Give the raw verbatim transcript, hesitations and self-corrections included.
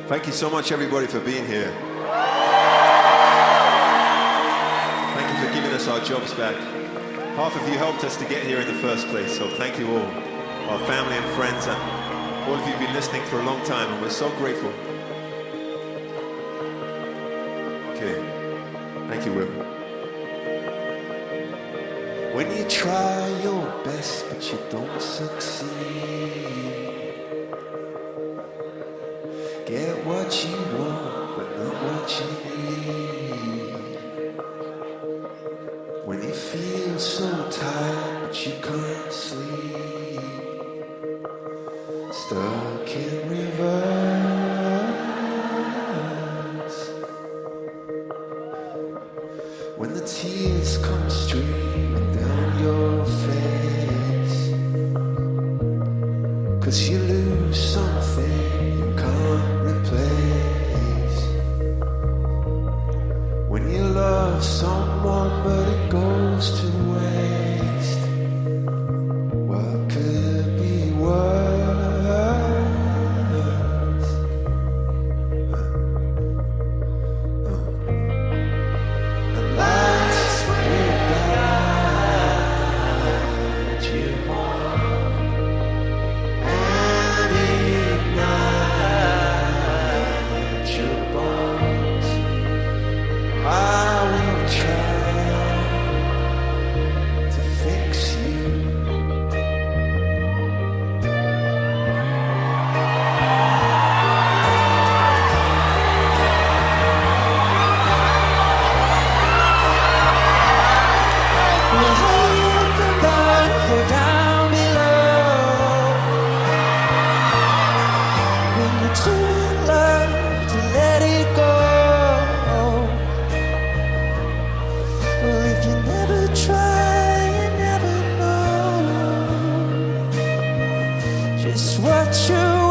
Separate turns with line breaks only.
Thank you so much, everybody, for being here. Thank you for giving us our jobs back. Half of you helped us to get here in the first place, so thank you all. Our family and friends, and all of you have been listening for a long time, and we're so grateful. Okay. Thank you, Will. When you try your best, but you don't succeed, get what you want, but not what you need. When you feel so tired, but you can't sleep, stuck in reverse. When the tears come streaming down your face, 'cause you lose something you can't replace. When you love someone but it goes to waste, what could be worse? And lights will guide you and ignite your bones. I will try to fix you. We'll hold the line for down below. When you're too in love to let it go. Well, if you never try, you never know just what you